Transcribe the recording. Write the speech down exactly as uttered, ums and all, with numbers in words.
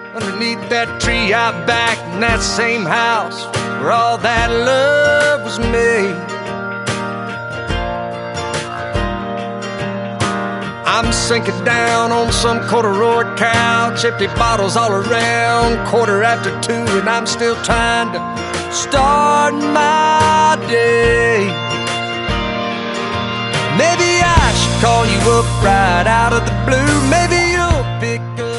underneath that tree out back in that same house where all that love was made. I'm sinking down on some corduroy couch, empty bottles all around, quarter after two, and I'm still trying to start my day. Maybe I should call you up right out of the blue. Maybe you'll pick up